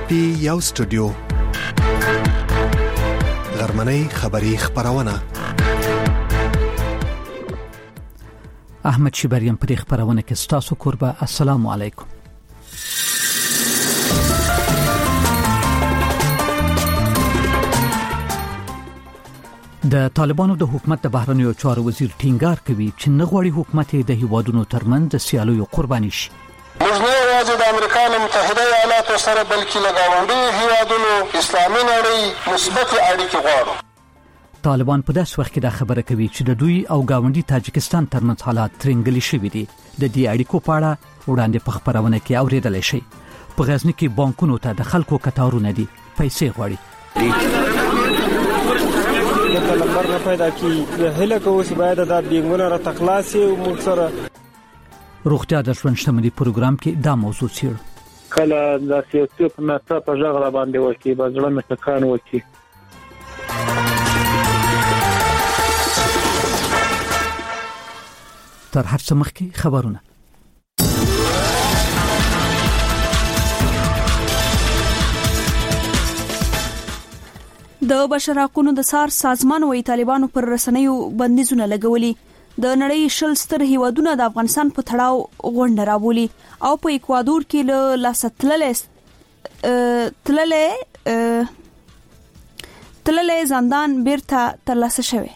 پټي یو سټوډیو غرمنۍ خبری خبرونه احمد شبریم پر خبرونه کې ستاسو قربا. السلام علیکم. د طالبانو د حکومت د بهرنیو چارو وزیر ټینګار کوي چې نه غواړي حکومت د هیوادونو ترمنځ د سیالیو قرباني شي. موږ نه یوازې د امریکا متحده ایالاتو سره بلکې له ګاونډیو هیوادونو اسلامي نړۍ مثبت اړیکې غواړو. طالبان په داس وخت کې دا خبره کوي چې د دوی او ګاونډي تاجکستان ترمنځ حالات ترنګلي شوي دي. د دې اړیکو په اړه وړاندې په خبرونه کې اوریدل شي. په غزنی کې بانکونو ته د خلکو کتارونه دي پیسې غواړي. د نمبر نه پیدا کی هله کوو چې باید د بینګونو را تخلاصي او موږ سره روغتیا د ژوند شتمنۍ پروګرام کې دا موضوع څیړو. کله د سیاسي په ناسا په ژغړه باندې وکی بځړه متکان وکی. تر هر څه مخکې خبرونه. د بشر حقوقو د سار سازمان وی طالبانو پر رسنیو بندیزونه لګولي. د نړۍ شل ستر هیوادونه د افغانستان په تړاو غونډه راوړي او په ایکوادور کې له تللې زندان بیرته ترلاسه شوی.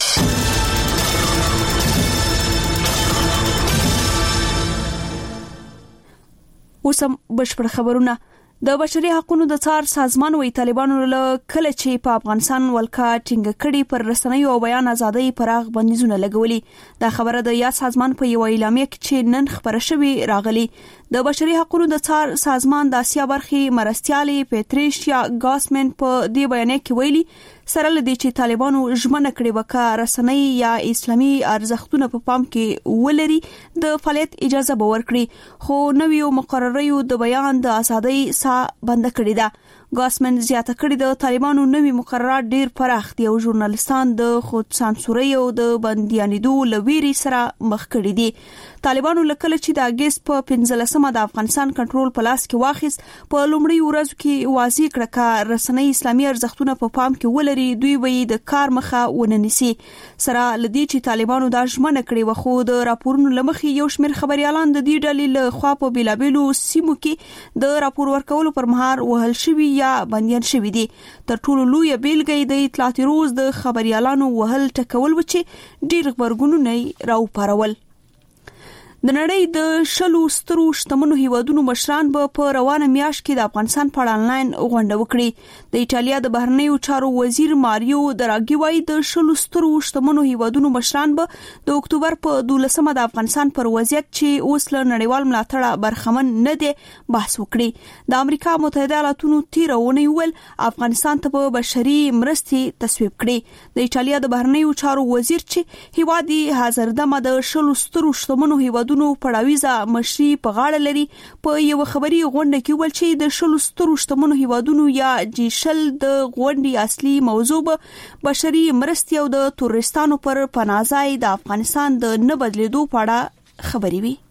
اوسم بشپړ خبرونه. د بشري حقوقو د څار سازمان وی طالبانو له کله چې په افغانستان ولکه ټینګ کړي پر رسنیو او بیان ازادۍ پراخ بندیزونه لګولي. دا خبره د یا سازمان په یو اعلامیه کې چې نن خبره شوی راغلي. د بشري حقوقو د څار سازمان د اسیا برخې مرستيالي پیټریشیا ګاسمن په دې بیان کې ویلي سره لدی چې طالبانو ژمنه کړې وکړه رسنۍ یا اسلامي ارزښتونه په پام کې ولري د فعالیت اجازه به ورکړي، خو نویو مقرریو د بیان د ازادۍ سا بند کړی ده. ګاسمن زیاته کړی د طالبانو نوی مقررات ډیر پراخ دي او ژورنالستان د خود سانسوري او د بنديانیدو لویری سره مخ کړی دي. طالبانو لکه چې د اگست په 15مه د افغانستان کنټرول په لاس کې واخیست په لومړی ورځ کې واضح کړه چې رسنۍ اسلامي ارزښتونه په پام کې ولري دوی به د کار مخه وننسي. سره لدی چې طالبانو دا ژمنه کړې و خو د راپورونو لمخې یو شمېر خبريالان د دې ډلې له خوا په بیلابېلو سیمو کې د راپور ورکولو پر مهال وهل شوي یا بنديان شوي دي. تر ټولو لوی بیلګه د اطلاعاتي روز د خبريالانو وهل ټکول و چې ډیر خبرګونونه راوپارول. د نړۍ د شلو سترو شتمنو هیوادونو مشران به په روانه میاشت کې د افغانستان په اړه آنلاین غونډه وکړي. د ایټالیا د بهرنیو چارو وزیر ماریو دراګي وايي د شلو سترو شتمنو هیوادونو مشران به د اکتوبر په 12مه د افغانستان پر وضعیت چې اوس له نړیوال ملاتړ برخمن نه دي بحث وکړي. د امریکا متحده ایالاتونو تیرونه ویل افغانستان ته به بشري مرستې تصویب کړي. د ایټالیا د بهرنیو چارو وزیر چې هیوادي حاضر دمه د شلو سترو شتمنو هیوادونو پړاویزه مشري په غاړه لري په یو خبري غونډه کې ول چې د شلو سترو شتمنو هیوادونو یا جیشل د غونډې اصلي موضوع به بشري مرستې او د تورستانو پر پناهځای د افغانستان د نه بدلیدو په اړه خبري وي.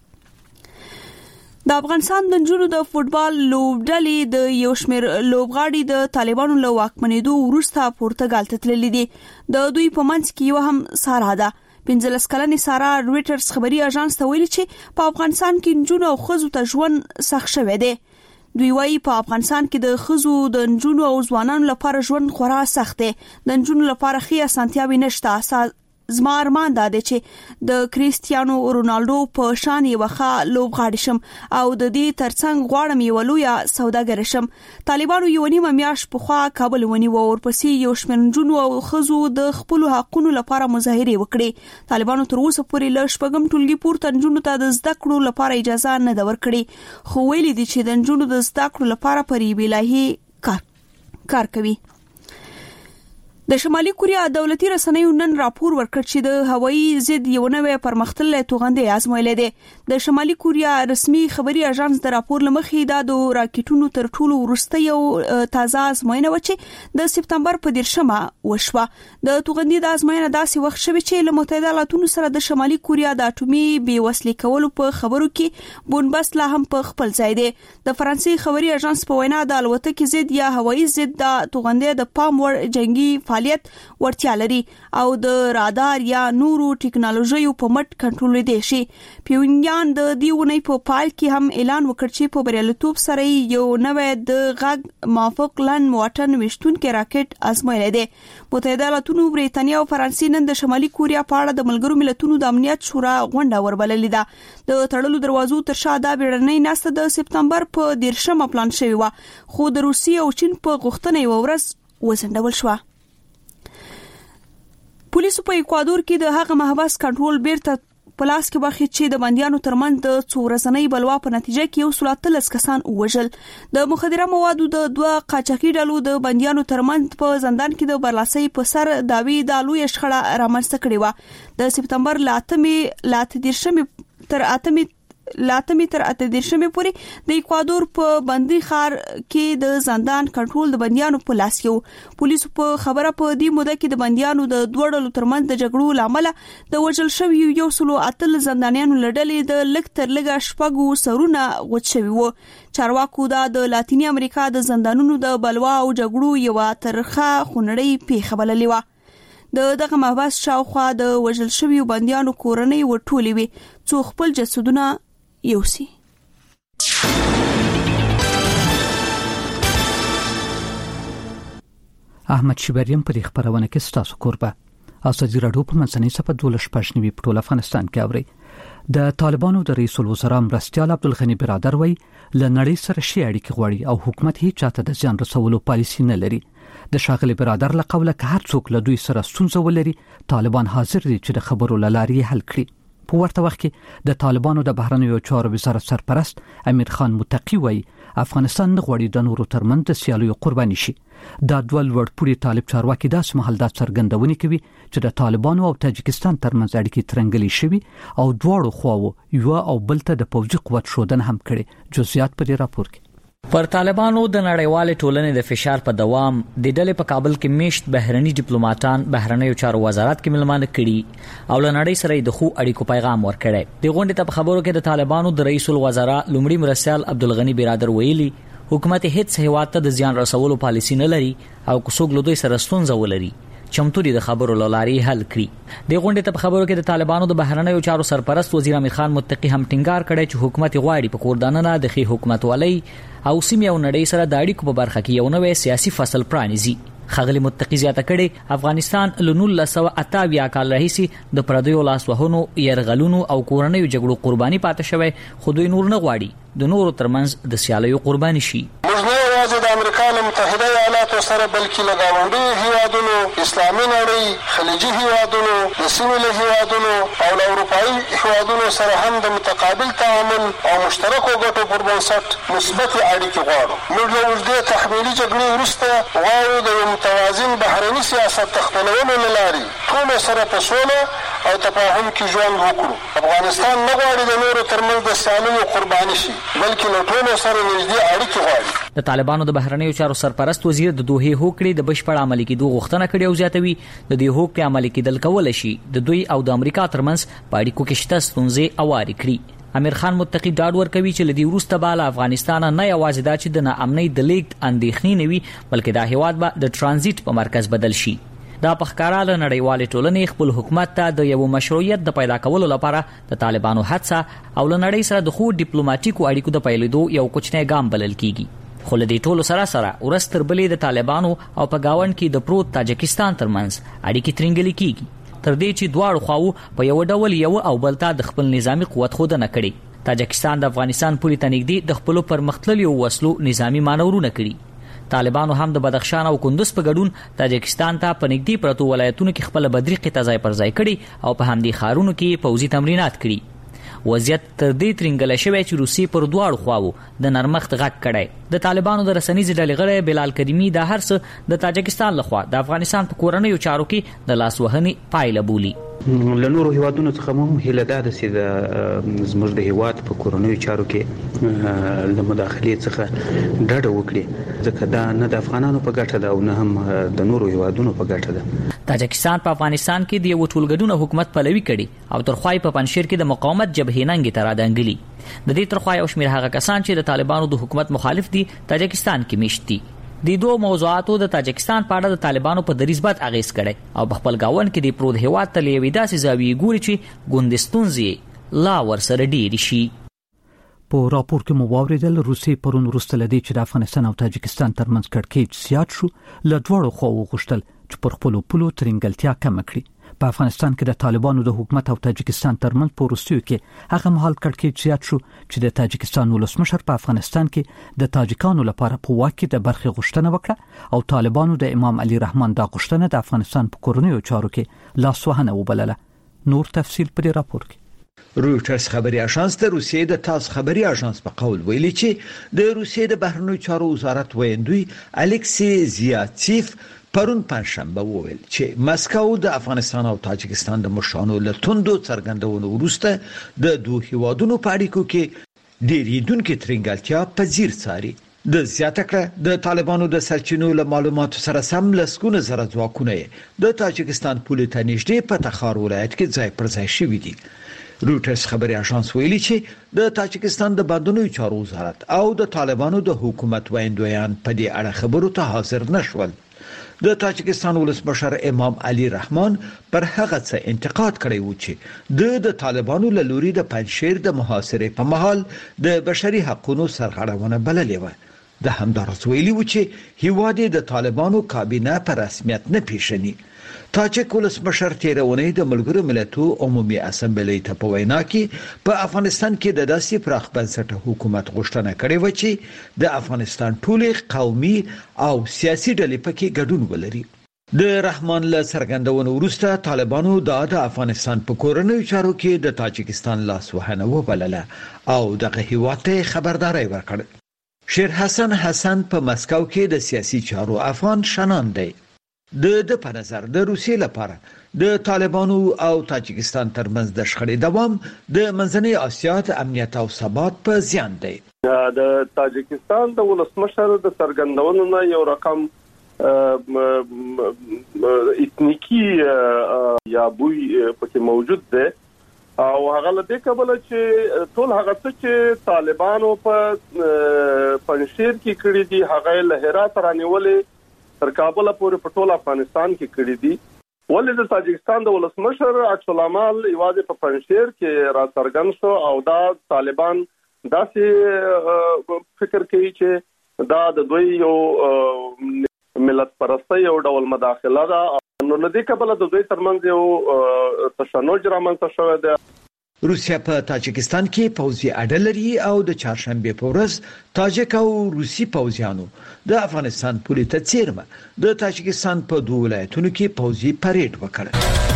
د افغانستان د نجونو د فوټبال لوبډلې د یو شمېر لوبغاړي د طالبانو له واکمنېدو وروسته پرتګال ته تللي دي. د دوی په منځ کې یو هم سارا ده. 15 کلنې سارا رويټرز خبري اژانس ته ویلي چې په افغانستان کې نجونو او ښځو ته ژوند سخت شوی دی. دوی وايي په افغانستان کې د ښځو د نجونو او ځوانانو لپاره ژوند خورا سخت دی. د نجونو لپاره خي اسانتیاوي نشته. زما ارمان دا دی چې د کریستیانو رونالډو په شان یو ښه لوبغاړی شم او د دې ترڅنګ غواړم یو لوی سوداګر شم. طالبانو یو نیمه میاشت په خوا کابل ونیو او ورپسې یو شمېر نجونو او ښځو د خپل حقوقو لپاره مظاهره وکړي. طالبانو تر اوسه پورې له شپږم ټولګي پورته نجونو ته د زده کړو لپاره اجازه نه ده ورکړي، خو ویلي دي چې د نجونو د زده کړو لپاره پر یوې لایحې کار کوي. د شمالي کوریا دولتي رسنیو نن راپور ورکړ چې د هوایي ضد یو نوې پرمختللې توغندې آزمایلې ده. د شمالي کوریا رسمي خبري اژانس د راپور لمخې د راکټونو تر ټولو وروسته یو تازه آزموینه و چې د سپتمبر په 10مه وشوه. د توغندې د آزموینه داسې وخت شوه چې له متحده ایالاتونو سره د شمالي کوریا د اټومي بیوسلې کولو په خبرو کې بونبست لا هم په خپل ځای دی. د فرانسې خبري اژانس په وینا د الوتکې ضد یا هوایي ضد د توغندې د پام وړ جنگي فعالیت ورتیا لري او د رادار یا نورو ټکنالوژیو په مټ کنټرول دی شي. پیونیان د دیونی په پال کې هم اعلان وکړ چې په بریالیتوب سره یو نوې د غږ موافق لاند واټن وشتون کې راکټ آزمایلی دی. متحده ایالاتونو، بریټانیا او فرانسې نن د شمالي کوریا په اړه د ملګرو ملتونو د امنیت شورا غونډه وربللې ده. د تړلو دروازو تر شا د بیړنۍ ناسته د سپتمبر په 10مه پلان شوی و، خو د روسیې او چین په غوښتنه یو ورځ وځنډول شو. پولیسو په ایکوادور کې د هغه محبس کنټرول بیرته په لاس کې واخی چې د بندیانو ترمنځ د څو ورځنۍ بلوا په نتیجه کې 113 کسان وژل. د مخدره موادو د 2 قاچاقي ډلو د بندیانو ترمنځ په زندان کې د برلاسۍ په سر داوی د لوی شخړه رامنځته کړې و. د سپتمبر لاتمی تر 18 پورې د ایکوادور په بندي ښار کې د زندان کنټرول د بندیانو په لاس کې. پولیسو په خبره په دې موده کې د بندیانو د دوه ډلو ترمنځ د جګړو لامل د وژل شوی 108 زندانیانو لړلې د لږ تر لږه شپږو سرونه غوڅ شوی وو. چارواکو د لاتینی امریکا د زندانونو د بلوا او جګړو یو ترخه خونړی پیښه بللې و. دغه محبس شاوخوا د وژل شوی بندیانو کورنۍ ورټولې وي څو خپل جسدونه یوسي. احمد شبریم په خبرونه کې ستاسو کوربه. اساسي راډیو په منځنۍ صفه 12 په ټول افغانستان کې اوري. د طالبانو د رئیس الوزرا مرستیال عبدالغنی برادر وای لنړی سره شي اړیکې غوړي او حکومت هیڅ چاته د ځان رسولو پالیسی نه لري. د شاغلي برادر له قوله که هر څوک له دوی سره ستونزه ولري طالبان حاضر دي چې د خبرو لارې حل کړي. په ورته وخت کې د طالبانو د بهرنیو چارو وزارت سرپرست امیر خان متقی وای افغانستان نه غواړي د نورو ترمنځ د سیالیو قرباني شي. دا دوه لوړپوړي طالب چارواکي داس محل دا څرګندونې کوي چې د طالبانو او تاجکستان ترمنځ اړیکې ترنګلې شوي او دواړو خواو یو او بل ته د پوځي قوت شودن هم کړي. جزئیات په دې راپور کې. پر طالبانو د نړیوال ټولنې د فشار په دوام د ډلې په کابل کې میشت بهرني ډیپلوماټان بهرنیو چارو وزارت کې ملمانه کړي او له نړۍ سره د خو اړیکو پیغام ورکړي. د غونډې ته په خبرو کې د طالبانو د رئیس الوزرا لومړي مرستیال عبدالغنی برادر ویلي حکومت هیڅ هیواد ته د ځان رسولو پالیسی نه لري او کوڅوګ له دوی سره ستونزه ولري چمتو دي د خبرو لارې حل کړي. د غونډې ته په خبرو کې د طالبانو د بهرنیو چارو سرپرست وزیر امیر خان متقی هم ټینګار کړی چې حکومت غواړي په کوردانه د خي حکومت ولای او سیمه او نړۍ سره د اړیکو په برخه کې یو نوې سیاسي فصل پرانیزي. خغلی متقی زیاته کړي افغانستان ل 1928 کال راهیسي د پردیو لاسوهونو يرغلونو او کورنیو جګړو قرباني پاتې شوی خو دوی نور نه غواړي د نورو ترمنځ د سیالیو قرباني شي. د امریکا متحده ایالاتو سره بلکې له ګاونډي هیوادونو، اسلامي نړۍ، خلیجي هیوادونو، د سیمې له هیوادونو او له اروپایي هیوادونو سره هم د متقابل تعامل او مشترکو ګټو پر بنسټ مثبت اړیکې غواړو. موږ له اوږدې تحمیلي جګړې وروسته غواړو د یو متوازن بهرني سیاست تخپلولو له لارې ټولو سره په سوله او تفاهم کې ژوند وکړو. افغانستان نه غواړي د نورو ترمنځ د سیالیو قرباني شي بلکې له ټولو سره نږدې اړیکې غواړي. د طالبانو د بهرنیو چارو سرپرست وزیر د دوه هوکړې د بشپړ عملي کېدو غوښتنه کړې او زیاتوي د دې هوکړې عملي کېدل کول شي د دوی او د امریکا ترمنځ په اړیکو کې شته ستونزې اواري کړي. امیر خان متقی ډاډ ورکوي چې لدی وروسته به افغانستان نه یوازې دا چې د ناامنۍ د لیږد اندېښنې نه وي بلکې دا هیواد به د ترانزیت په مرکز بدل شي. دا په ښکاره له نړیوالې ټولنې خپل حکومت ته د یو مشروعیت د پیدا کولو لپاره د طالبانو هڅه او له نړۍ سره د خو ډیپلوماټیکو اړیکو د پیلېدو یو کوچنی ګام بلل کیږي. خو له دې ټولو سره ورستر بلې د طالبانو او په گاوند کې د پروت تاجکستان ترمنځ اړیکې ترنګلې کیږي تر دې چې دواړو خواو په یو ډول یو او بل ته د خپل نظامی قوت خود نه کړي. تاجکستان د افغانستان پوری تنګدي د خپل پرمختللو وسلو نظامی مانورونه کړي. طالبانو هم د بدخشان او کندوز په ګډون تاجکستان ته په نږدې پرتو ولایتونو کې خپل بدري قطع ځای پر ځای کړي او په همدې ښارونو کې پوځي تمرینات کړي. وضعیت تر دې ترنګل شوی چې روسي پر دواړو خواو د نرمښت غږ کړي. د طالبانو د رسنیز ډلې غړی بلال کریمی د هر څه د تاجکستان لخوا د افغانستان په کورنیو چارو کې د لاس وهنې پایله بولي. له نورو هیوادونو څخه هم هیله ده چې د زموږ د هیواد په کورنیو چارو کې د مداخلې څخه ډډه وکړي، ځکه دا نه د افغانانو په ګټه ده او نه هم د نورو هیوادونو په ګټه ده. تاجکستان په افغانستان کې د یو ټولګډون حکومت پلوي کړي او ترخوای په پنځشیر کې د مقاومت جبهې ننګ ته راځنګلي. د دې ترخوای او شمیر هغه کسان چې د طالبانو د حکومت مخالف دي تاجکستان کې میشت دي. د دوه موضوعاتو د تاجکستان په اړه د طالبانو په دریځ بد اغیز کړي او په خپل گاون کې د پروت هیواد ته لیوي داسې زاویې ګوري چې ګوندستونزي لا ورسره ډېری شي. په راپور کې مو واوریدل روسي پرون وروسته لدی چې د افغانستان او تاجکستان ترمنځ کړکېچ زیات شو، له دواړو خواو غوښتل چې پر خپل پولو ترنګلتیا کم کړي. په افغانستان کې د طالبانو د حکومت او تاجکستان ترمنځ په روسیو کې هغه مهال کړکېچ زیات شو چې د تاجکستان ولسمشر په افغانستان کې د تاجکانو لپاره په واک کې د برخې غوښتنه وکړه او طالبانو د امام علي رحمان دا غوښتنه د افغانستان په کورنیو چارو کې لاسوهنه وبلله. نور تفصیل په راپور کې. رویټرز خبري اژانس د روسیې د تاس خبري اژانس په قول ویلي چې د روسیې د بهرنیو چارو وزارت ویندوی الکسی زیاتسیف پرون پنځشنبه وویل چې مسکو د افغانستان او تاجکستان د مشرانو له توندو څرګندونو وروسته د دوه هیوادونو په اړیکو کې ډیریدونکو ترنګلتیا پذیر څاري. د زیاته کړه د طالبانو د سرچینو له معلوماتو سره سم لسګونه زره ځواکونه د تاجکستان پولې ته نږدې په تخار ولایت کې ځای پر ځای شوي دي. رویټرز خبري اژانس ویلي چې د تاجکستان د بهرنیو چارو وزارت او د طالبانو د حکومت ویندویان په دې اړه خبرو ته حاضر نشول. د تاجکستان ولسمشر امام علي رحمان پر هغه څه انتقاد کړی و چې د طالبانو له لوري د پنځشیر د محاصرې په مهال د بشري حقوقو سرغړونه بللې و. د همدارس ویلي و چې هیواد د طالبانو کابینه په رسمیت نه پیژني. تاجک ولسمشر تیرونی د ملګرو ملتونو عمومي اسمبلی ته په وینا کې په افغانستان کې د داسې پراخ بنسټه حکومت غوښتنه کړې و چې د افغانستان ټولې قومي او سیاسي ډلې پکې ګډون ولري. د رحمان له څرګندونو وروسته طالبانو د افغانستان په کورنیو چارو کې د تاجکستان لاسوهنه وبلله او دغه هیواد ته خبرداري ورکړه. شیر حسن په مسکو کې د سیاسي چارو افغان شنان دی. د په نظر د روسیې لپاره د طالبانو او تاجکستان ترمنځ د شخړې دوام د منځنۍ اسیا د امنیت او ثبات په زیان دی. د تاجکستان د ولسمشر د څرګندونو نه یو رقم اتنیکی یا بوی پکې موجود دی او هغه له دې کبله چې ټول هغه څه چې طالبانو په پنځشیر کې کړی دي هغه له هرات رانیولې تر کابل پورې په ټول افغانستان کې کړی دي. ولې د تاجکستان د ولسمشر عکس العمل یوازې په پنځشیر کې را څرګند شو او دا طالبان داسې فکر کوي چې دا د دوی یو ملت پرستی یو ډول مداخله ده. نو لدې کبله د دوی ترمنځ یو تشنج رامنځته شوی دی. روسیا په تاجکستان کې پوځي اډه لري او د چهارشنبه په ورځ تاجک او روسي پوځیانو د افغانستان پولې ته څیرمه د تاجکستان په دوه ولایتونو کې پوځي پریډ وکړ.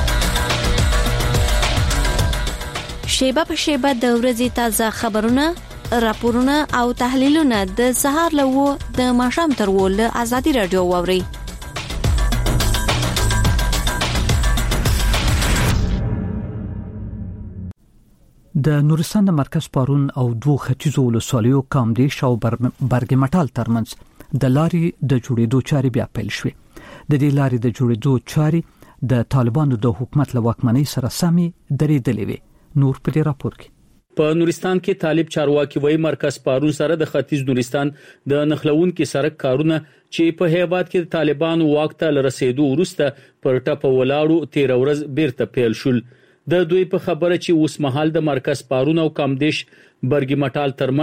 شیبه په شیبه د ورځې تازه خبرونه، راپورونه او تحلیلونه د سهار له د ماښام تر ول ازادي رادیو ووري. د نورستان د مرکز پارون او دوه ختیځو ولسوالیو کامدیش او برګمټال ترمنځ د لارې د جوړېدو چارې بیا پیل شوې. د دې لارې د جوړېدو چارې د طالبانو د حکومت له واکمنۍ سره سمې درېدلې وې. نور په دې راپور کې په نورستان کې طالب چارواکي وایي مرکز پارون سره د ختیځ نورستان د نخلون کې سړک کارونه چې په هیواد کې طالبانو واک ته رسیدو وروسته پر ټاپه ولاړو 13 ورځ بیرته پیل شول. د دوی په خبره چې اوس مهال د مرکز پارون او کامدیش برګمټال ترمنځ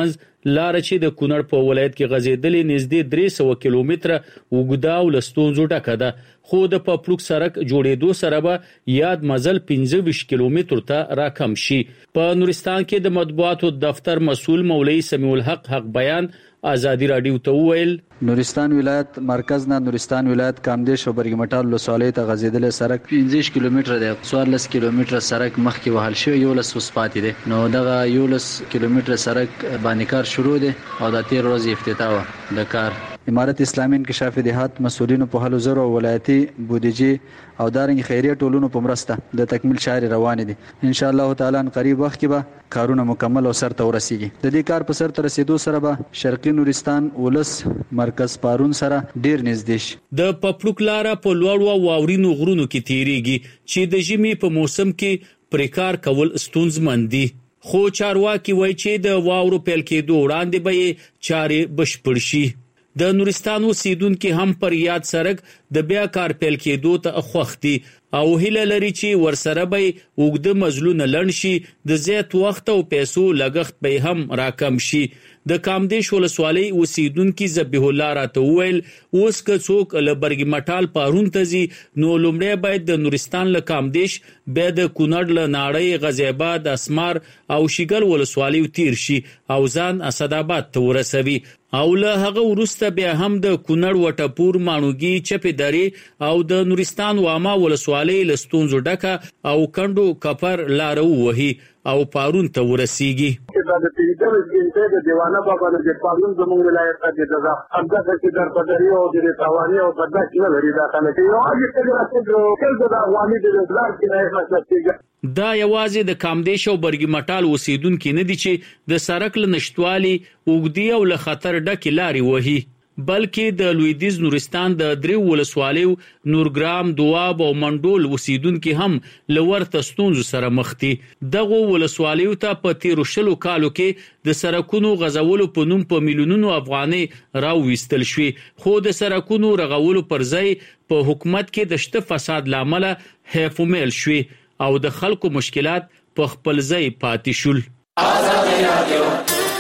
لار چې د کونړ په ولایت کې غځېدلې نږدې 300 کیلومتره وګدا او لستونزو ډکه ده، خو د پپلوک سړک جوړېدو سره به یاد مزل 25 کیلومتر ته راکم شي. په نورستان کې د مطبوعاتو دفتر مسؤل مولوی سمیع الحق حق بیان آزادی رادیو ته وویل نورستان ولایت مرکز نه نورستان ولایت کامدیش او برګمټال ولسوالۍ ته غځېدل سړک 15 کیلومتره دی، 14 کیلومتره سړک مخکې وهل شوی، 11 وسپاتې دی. نو دغه 11 کیلومتره سړک باندې کار شروع دی او د 13 ورځې افتتاح و د کار. امارت اسلامي انکشاف دهات مسؤلینو په هلو زرو ولایتي بودیجه او دارنګ خیریه ټولونو په مرسته د تکمیل شاري روان دي. ان شاء الله تعالی ان قریب وخت کې به کارونه مکمل او سر ته ورسیږي. د دې کار په سر ته رسیدو سره به شرقي نورستان ولس مرکز پارون سره ډیر نږدې شي. د پپلوک لار په لوړو او واورینو غرونو کې تیریږي چې د ژمي په موسم کې پریکار کول ستونزمن دي، خو چارواکي وایي چې د واورو پیل کېدو وړاندې به چارې بشپړ شي. د نورستان اوسیدونکو هم پر یاد سړک د بیا کار پیل کېدو ته خوښ دي او هیله لري چې ورسره به اوږده مزلونه لنډ شي، د زیات وخت او پیسو لګښت به هم راکم شي. د کامدیش ولسوالۍ اوسیدونکو ذبیح الله راته وویل اوس که څوک له برګمټال پارون ته ځي نو لومړی باید د نورستان له کامدیش بیا د کونړ له ناړۍ غزیاباد اسمار او شیګل ولسوالۍ تیر شي او ځان اسداباد ته ورسوي او له هغه وروسته بیا هم د کونړ وټپور مانوګي چپې درې او د نورستان واما ولسوالۍ لستونزو ډکه او کندو کپر لارو وهي او پارون ته ورسیږي. دا د پیډل کې د دیوانه بابا د پارون زموږ ولایت ته د ځخه چې در پدری او د تاوانی او بدل کې لري دا خلک یو هغه څه راځي چې د افغاني د بلار کې نه مسلسل. دا یوازې د کامدیش او برګمټال اوسیدونکو نه دي چې د سړک له نشټوالي اوګدي او له خطر ډکه لاري وهي، بلکې د لویدیز نورستان د درې ولسوالیو نورګرام، دواب او منډول اوسیدونکو هم لور تستونزو سره مخ دي. دغه ولسوالیو ته په 13 کالو کې د سرکونو غزولو په نوم په میلیونونو افغاني راوېستل شوې، خو د سرکونو رغولو پر ځای په حکومت کې د شته فساد لامل هفومل شوې او د خلکو مشکلات په خپل ځای پاتې شول. آزادي رادیو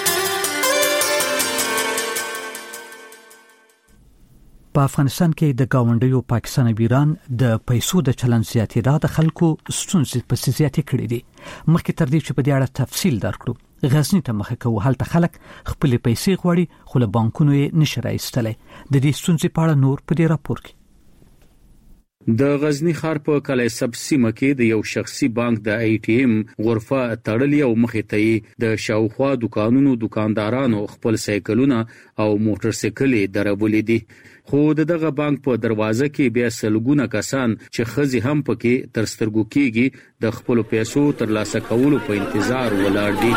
په افغانستان کې د گاونډیو پاکستان او ایران د پیسو د چلن زیاتېدا د خلکو ستونزې په زیاتې کړې دي. مخکې تر دې چې په دې اړه تفصیل درکړو، غزنی ته مخه کوو، هلته خلک خپل پیسې غواړي خو له بانکونو یې نشي راایستلای. د دې ستونزې په اړه نور په دې راپور کې. د غزنی ښار په کلیسب سیمه کې د یو شخصي بانک د ATM غرفه تړلې او مخې ته د شاوخوا دکانونو دکاندارانو خپل سایکلونه او موټر سایکلې درولې دي، خو دغه بانک په دروازه کې بیا سلګونه کسان چې خزي هم پکې تر سترګو کېږي د خپل پیسو ترلاسه کولو په انتظار ولاړ دي.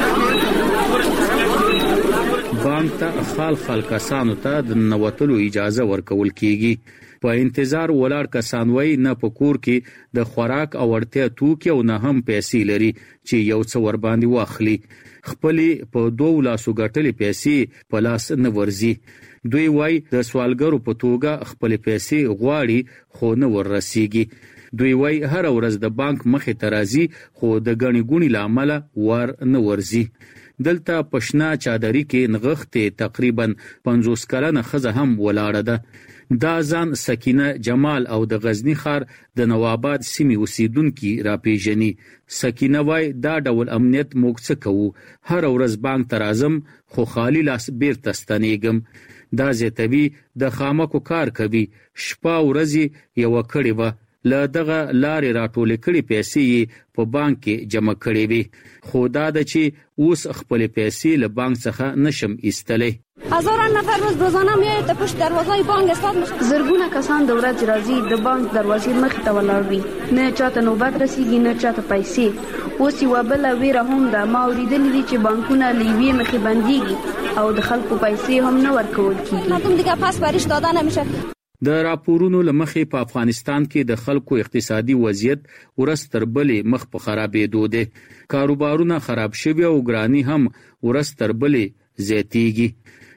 بانک ته خال کسانو ته د نوتلو اجازه ورکول کیږي. په انتظار ولاړ کسان وای نه په کور کې د خوراک او اړتیا توکي او نه هم پیسې لري چې یو څه ور باندې واخلي. خپل په 2 لاسو ګټلې پیسې په لاس نه ورزي. دوی وای د سوالګرو په توګه خپل پیسې غواړي خو نه ورسیږي. دوی وای هر ورځ د بانک مخې ته راځي خو د غنی ګونی لامل ور نه ورزي. دلته پښنا چادرې کې نغښته تقریبا 50 کلنه خزه هم ولاړه ده. دا ځان سکینه جمال او د غزنی ښار د نواباد سیمې اوسیدونکو را پیژني. سکینه وای دا ډول امنیت موږ څه کوو، هر ورځ بانک ته راځم خو خالی لاس بیرته ستنېږم. دا زیاتوي د خامکو کار کوي، شپه ورځې یو کړي و له دغه لارې راټولې کړي پیسې په بانک کې جمع کړي وي، خو دا د چې اوس خپل پیسې له بانک څخه نشم ایستلې. هزاران نفر روزانه میاد ته پشت دروازه بانک استاد مشه، زرګونه کسان د ورځ راځي د بانک دروازې مخې ته ولاړ وي، نه چاته نوبت رسیږي نه چاته پیسې. اوس یو بل ویره هم ده، ما اوریدلې دي چې بانکونه لیوي مخې بنديږي او د خلکو پیسې هم نه ورکول کیږي. کوم دیگه پاس بارش دادن نمیشه. د راپورونو لمخې په افغانستان کې د خلکو اقتصادي وضعیت ورستر بلې مخ په خرابېدو دي. کاروبارونه خراب شوي او ګرانی هم ورستر بلې زیاتېږي.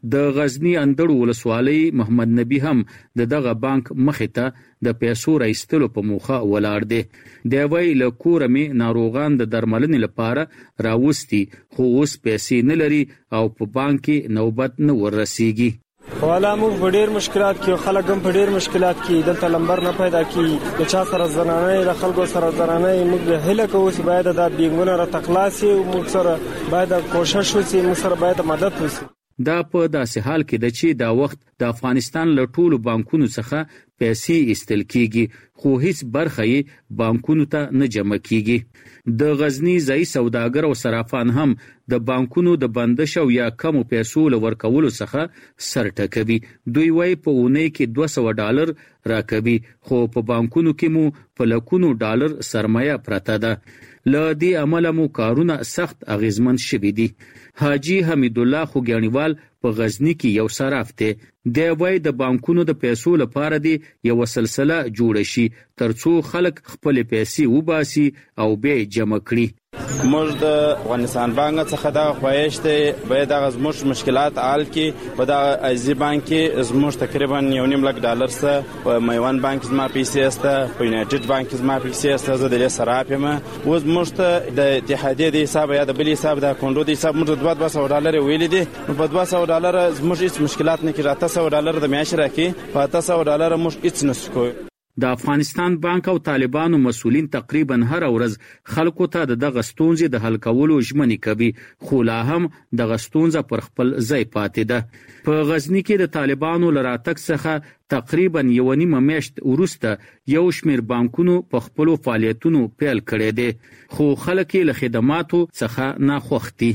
د غزنی اندړو ولسوالۍ محمد نبی هم دغه بانک مخې ته د پیسو راایستلو په موخه ولاړ دی. دی وایي له کوره مې ناروغان د درملنې لپاره راوستي خو اوس پیسې نه لري او په بانک کې نوبت نه ورسیږي. والا موږ په ډېر مشکلات کې خلک هم په ډېر مشکلات کې دلته لمبر نه پیدا کی د چا سره زنانه د خلکو سره زنانه موږ هله کوو چې باید د بینګونه را تخلاصي او موږ سره باید کوشش وشي موږ سره باید مدد وشي. دا په داسې حال کې د چې دا وخت د افغانستان له ټولو بانکونو څخه پیسې ایستل کیږي خو هیڅ برخه یې بانکونو ته نه جمع کیږي. د غزنی ځای سوداګر او صرافان هم د بانکونو د بندش او یا کمو پیسو لورکولو څخه سر ټکوي. دوی وايي په اونۍ کې $200 راکوي خو په بانکونو کې مو په لکونو ډالر سرمایه پرته ده. له دې عمله مو کارونه سخت اغیزمن شوي دي. حاجی حمید الله خوګیانیوال په غزنی کې یو صراف دی. دی وايي د بانکونو د پیسو لپاره دی یو سلسله جوړ شي ترڅو خلک خپل پیسې وباسي او به جمع کړي. موږ د افغانستان بانک څخه دا خواهش دی باید هغه زموږ مشکلات حل کړي. په دا ایزی بانک کې زموږ تقریبا $1.5 سه په میوان بانک زما پیسې استه په یونایټډ بانک زما پیسې استه زه د صراف یم. اوس موږ ته د اتحادیه د حساب یا د بل حساب د اکاونټ د حساب موږ $200 ویل دي. په $200 زموږ هیڅ مشکلات نه کیږي. $800 د میاشتې راکې په $800 موږ هیڅ نشو کوو. د افغانستان بانک او طالبانو مسؤلین تقریبا هر ورځ خلکو ته دغه ستونزې د حل کولو ژمنې کوي خو لا هم دغه ستونزه پر خپل ځای پاتې ده. په غزنی کې د طالبانو لراتک څخه تقریبا 1.5 میاشت وروسته یو شمیر بانکونو په خپل فعالیتونو پیل کړي دي خو خلک له خدماتو څخه ناخوښ دي.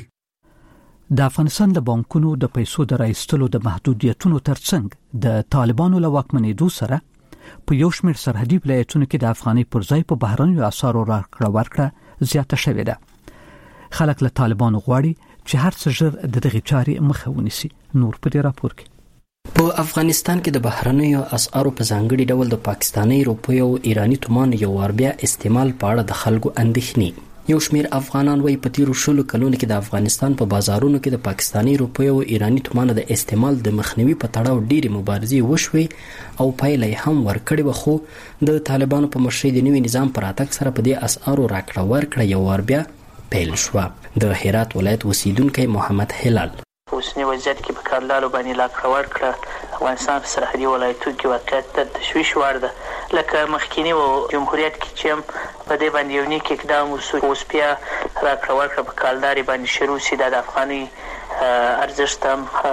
د افغانستان د بانکونو د پیسو د راایستلو د محدودیتونو ترڅنګ د طالبانو له واکمنېدو سره په یو شمېر سرحدي ولایتونو کې د افغاني پر ځای په بهرنیو اسعارو راکړه ورکړه زیاته شوې ده. خلک له طالبانو غواړي چې هر څه ژر د دغه چارې مخه ونیسي. نور په دې راپور کې په افغانستان کې د بهرنیو اسعارو په ځانګړي ډول د پاکستاني روپیو او ایرانی تومان یو وار بیا استعمال په اړه د خلکو اندېښنې. یو شمیر افغانان وایي په تیرو 10 کلونو کې د افغانستان په بازارونو کې د پاکستاني روپیو او ایرانی تومان د استعمال د مخنیوي په تړاو ډېری مبارزې وشوې او پایله هم ورکړې و خو د طالبانو په مشرۍ د نوي نظام پر راتګ سره په دې اسعارو راکړه ورکړه یو ور بیا پیل شوه. د هرات ولایت اوسیدونکی محمد هلال اوسنی وضعیت کې په کارلالو باندې لاکړه ورکړه افغانستان په سرحدي ولایتونو کې واقعیت د تشویش وړ ده. لکه مخکینی و جمهوریت کې چې په دې باندې یو نیک اقدام وسو اوس بیا راکړه ورکړه په کالداري باندې شروع سي د افغاني ارزښت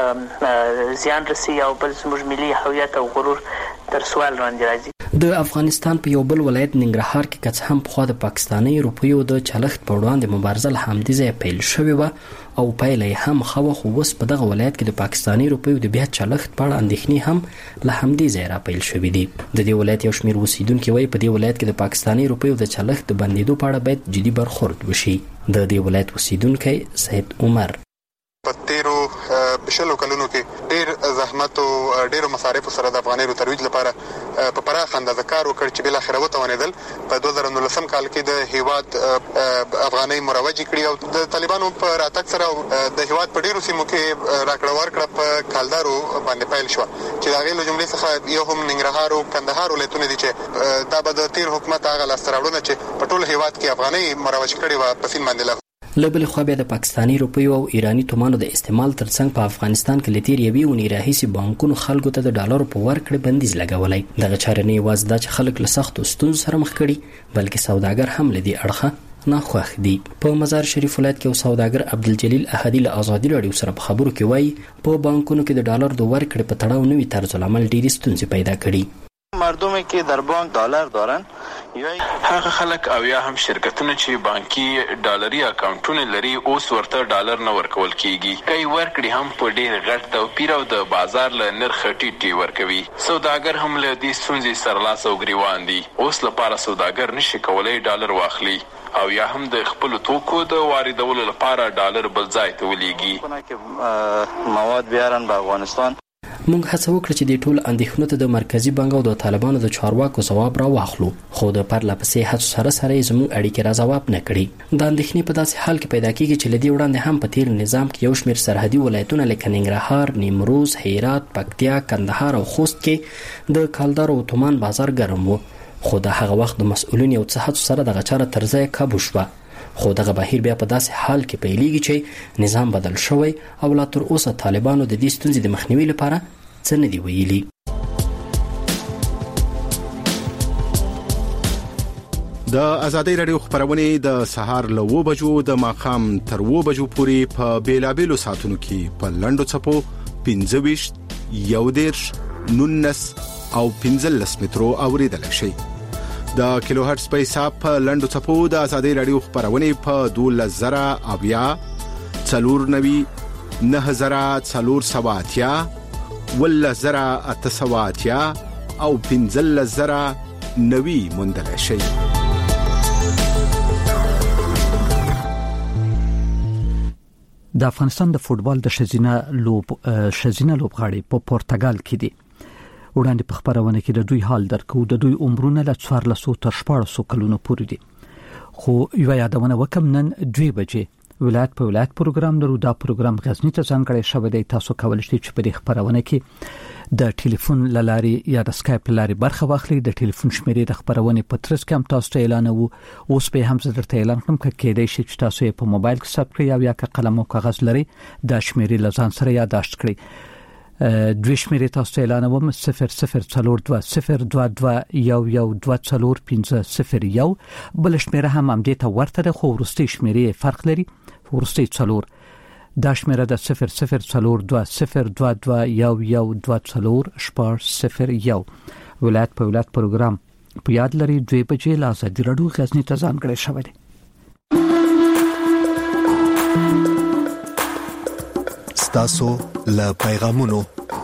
هم زیان رسي او بل زموږ ملي هویت او غرور تر سوال باندې راځي. د افغانستان په یو بل ولایت ننګرهار کې کڅ هم په د پاکستاني روپیو د چلښت په وړاندې مبارزه له همدې ځای پیل شوې و او پایله هم خو اوس په دغه ولایت کې د پاکستاني روپیو د بیا چلښت په اړه اندېښنې هم له همدې ځای را پیل شوې دي. د دې ولایت یو شمېر اوسیدونکي وایي په دې ولایت کې د پاکستاني روپیو د چلښت د بندېدو په اړه باید جدي برخورد وشي. د دې ولایت اوسیدونکی سید عمر په تیرو 20 کلونو کې ډېر زحمت او ډېر مصارف سره د افغاني ترویج لپاره په پراخ اندازه کار وکړ چې بل اخر وتوانېدل. په 2019 کال کې د هیواد افغاني مروج کړی او د طالبانو په راتګ سره د هیواد په ډېرو سیمو کې راکړه ورکړه په کالدارو باندې پیل شو چې دا غي له جملې څخه یو هم ننګرهار او کندهار ولایتونه دي چې دا به د تیر حکومت هغه لاستراوړونه چې په ټول هیواد کې افغاني مروج کړي و په سین باندې لبل خو بیا د پاکستاني روپیو او ایرانی تومانو د استعمال ترڅنګ په افغانستان کې لتیر یوي ونی راهیسي بانکونو خلکو ته د ډالرو په ورکړې بندیز لګولای. دغه چاره نه یوازې د خلک له سختو ستونزو سره مخ کړي بلکې سوداګر هم لدی اړخه ناخوښ دي. په مزار شریف ولایت کې سوداګر عبدالجلیل احدی له آزادی رادیو سره په خبرو کې وایي په بانکونو کې د ډالر د ورکړې په تړاو نوي طرز العمل ډېری ستونزې پیدا کړي. مردمی که در بانک دلار دارن یا هغه خلک او یا هم شرکتونه چې بانکي ډالري اکاونټونه لري اوس ورته ډالر نه ورکول کیږي. کوي ورکړي هم په ډېر غټ توپیر او د بازار له نرخ ټیټي ورکوي. سوداګر هم له دې ستونزې سره لاس او ګریوان دي. اوس لپاره سوداګر نشي کولای ډالر واخلي او یا هم د خپل توکو د واردولو لپاره ډالر بل ځای ته ولېږي مواد بیارن به افغانستان. موږ هڅه وکړه چې د ټول اندېښنو ته د مرکزی بانک او د طالبانو د چارواکو ځواب را واخلو، خو د پرلپسې هڅو سره زموږ اړیکې را ځواب نه کړي. د اندېښنې په داسې حال کې پیدا کیږي چې لدی وړاندې هم په تیر نظام کې یو شمېر سرحدي ولایتونه لکه ننګرهار، نیمروز، هرات، پکتیا، کندهار او خوست کې د کالدار او تومان بازار ګرم وو، خو د هغه وخت د مسؤلین یو څه هڅو سره د غچاره ترځای کابو شو. خو دغه بهیر بیا په داسې حال کې پیلېږي چې نظام بدل شوی او لا تر اوسه طالبانو د دې ستونزې د مخنیوي لپاره څه نه دی ویلي. د ازادي رادیو خبرونه د سهار له 9 بجو د ماخام تر 9 بجو پورې په بیلابېلو ساعتونو کې په لندو چپو 25 11 19 او 15 مترو اوریدل شي. د کیلو هرتز په حساب په لندو چپو د ازادي رادیو خبرونه په 12000 اویا 490 9480 ولزرا اتسواتیا او 15000 نوي مندل شي. د افغانستان د فوتبال د شزینه لوبغاړي په پرتګال کې دي. وړاندې په خبرونه کې د دوی حال درکو، د دوی عمرونه له 1400 تر 1400 کلونو پورې دي. خو یو یادونه وکم، نن 2 بجې ولایت په ولایت پروګرام درو. دا پروګرام غزنی ته ځانګړی شوی دی. تاسو کولای شئ چې په دې خبرونه کې د ټلیفون لارې یا د سکایپ لارې برخه واخلئ. د ټلیفون شمیرې د خبرونه په ترڅ کې هم تاسو ته اعلانوو. اوس به هم درته اعلان کوم کېدای شي چې تاسو یې په موبایل کې ثبت کړئ یا که قلم او کاغذ لري د شمیرې لزان سره یادداشت کړئ. دوی شمیرې تاسو ته اعلانوم 0042 022 1124501. بل شمیره هم دې ته ورته ده، خو ورستي شمیرې فرق لري. ورستي 4 دا شمیره د 0042 022 1124501. ولایت په ولایت پروګرام په یاد لري. 2 بجې لا ازادي رادیو غزنی ته ځانګړی شوی دی. ستاسو له پیغامونو.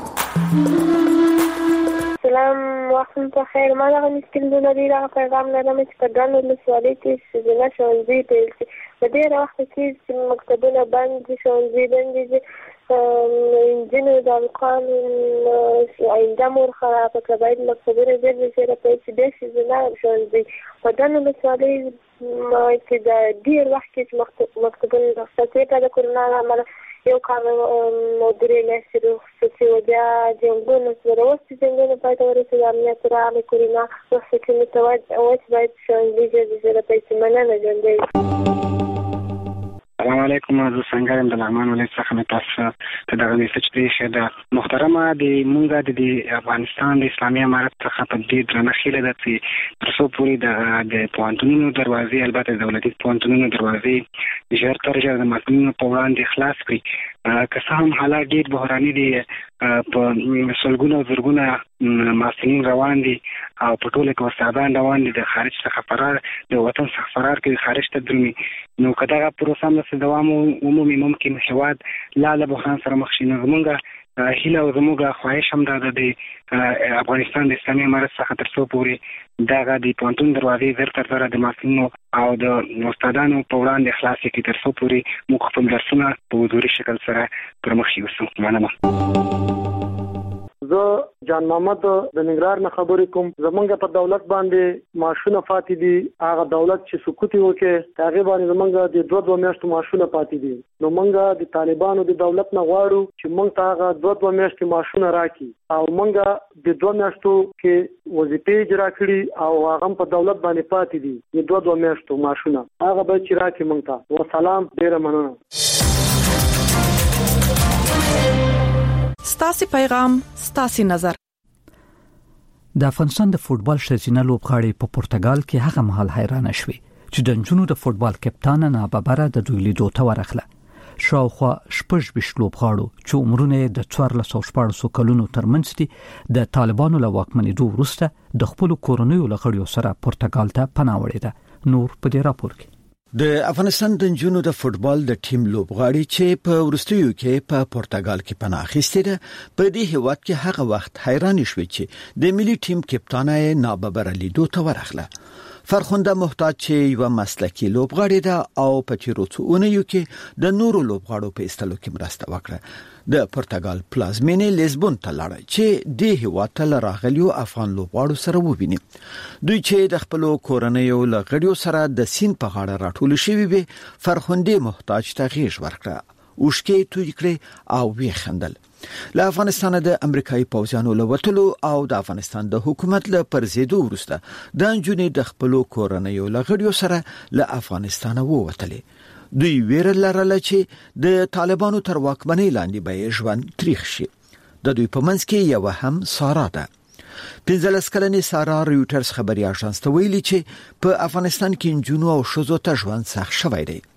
سلام، وختم په خیر. ما دغه مشکل د لري پیغام لرم چې په ګڼو لسوالۍ کې سجنه ښوونځي پیل شي. په ډېر وخت کې چې مکتبونه بند دي، ښوونځي بند دي، انجینو د القان آینده مور خرابه کړه. باید مکتبونه ډېر ژر پیل شي. بیا سجنه ښوونځي په ګڼو لسوالۍ کې د ډېر وخت کې چې مکتبونه رخصتي کړه د کرونا له امله یو کال مدیرې میاشتې رخصتي و. بیا جنګونه سره اوس چې جنګونه پای ته ورسېد، امنیت راغی، کرونا رخصتي متوجه باید ښوونځي ژر پیل شي. مننه. ژوندی. السلام علیکم. زه څنګه یم؟ د لغمان ولایت څخه مې تاسو ته دغه میسج پرېښی ده. محترمه، د مونږ د افغانستان د اسلامي امارت څخه په دې درنه هیله ده چې تر څو پورې د پوهنتونونو دروازې، البته د دولتي پوهنتونونو دروازې ژر تر ژره د محصلینو په وړاندې خلاص کړي. که څه هم حالات ډېر بحراني دي، په سلګونه او زرګونه محصلین روان دي او په ټوله کې استادان روان دي د خارج څخه فرار، د وطن څخه فرار کوي، خارج ته درومي. نو که دغه پروسه هم دوام ومومي، ممکن هېواد لا له بحران سره مخ شي. نو زموږ هیله او زموږ خواهش هم دا ده د افغانستان د اسلامي امارت څخه تر څو پورې دغه د پوهنتون دروازې زر تر زره د محصلینو او د استادانو په وړاندې خلاصې کړي، تر څو پورې موږ خپل درسونه په حضوري شکل سره پر مخ یوسو. مننه. زه جان محمد د ننګرهار نه خبرې کوم. زمونږ په دولت باندې معاشونه پاتې دي. هغه دولت چې سکوت وکړي هغه باندې زمونږ د 2 میاشتو معاشونه پاتې دي. نو مونږ د طالبانو د دولت نه غواړو چې مونږ ته هغه 2 میاشتې معاشونه راکړي او مونږ د 2 میاشتو کې وظیفې اجرا کړي او هغه په دولت باندې پاتې دي. د 2 میاشتو معاشونه هغه به چې راکړي مونږ ته. والسلام. ډیره مننه. ستاسو پیغام، ستاسو نظر. د افغانستان د فوتبال ښځینه لوبغاړي په پرتګال کې هغه مهال حیرانه شوې چې د نجونو د فوتبال کپتان ناببره د دوی لیدو ته ورغله. شاوخوا 26 لوبغاړو چې عمرونه د 1414 کلونو ترمنځ دي د طالبانو له واکمنېدو وروسته د خپل کورنیو لغړیو سره پرتګال ته پناه وړي ده. نور په دې راپور کې د افغانستان د نجونو د فوتبال د ټیم لوبغاړي چې په ورستیو کې په پرتګال کې پناه اخیستې ده، په دې هیواد کې هغه وخت حیران شوې چې د ملي ټیم کپتان ناببره لیدو ته ورغله. فرخنده محتاج چې یو مسلکی لوبغاړی ده او په تیرو څو اونیو کې د نورو لوبغاړو په ایستلو کې مرسته وکړه. د پرتګال پلازمینې لیزبون ته لاړ چې د هیواد ته راغلیو افغان لوبغاړو سره وویني. دوی چې د خپل کورنیو لغړیو سره د سین په غاړه راټول شوي وي، فرخنده محتاج ته غیږ ورکړه، اوښکې توی کړې او وی خندل. له افغانستان د امریکایي پوځیانو له وتلو او د افغانستان د حکومت له پرځېدو وروسته د نجونې د خپل کورنیو لغړیو سره له افغانستان ووتلې. دوی ویره لرله چې د طالبانو تر واکمنۍ لاندې به ژوند تریخ شي. د دوی په منځ کې یو هم سارا ده. 15 کلنې سارا رویټرز خبري اژانس ته ویلي چې په افغانستان کې نجونو او ښځو ته ژوند سخت شوی دی.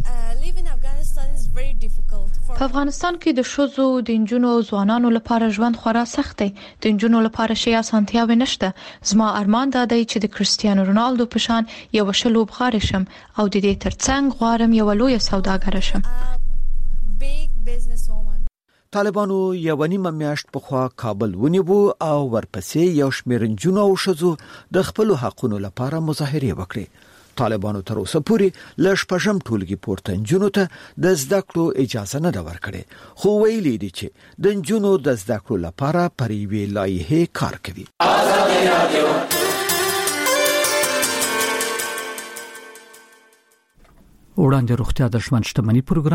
په افغانستان کې د ښځو، د نجونو او ځوانانو لپاره ژوند خورا سخت دی. د نجونو لپاره شي اسانتیاوې نشته. زما ارمان دا دی چې د کرسټیانو رونالدو په شان یو ښه لوبغاړی شم او د دې ترڅنګ غواړم یو لوی سوداګر شم. طالبانو یو نیمه میاشت پخوا کابل ونیو او ورپسې یو شمېر نجونو او ښځو د خپل حقونو لپاره مظاهره وکړې. طالبانو تر اوسه پورې ل شپږم ټولګي پورته نجونو ته د زده کړو اجازه نه ده ورکړې، خو ویلي دي چې د نجونو د زده کړو لپاره پر یوې لایحې کار کوي. وړاندې روغتیا د ژوند شتمنۍ پروګرام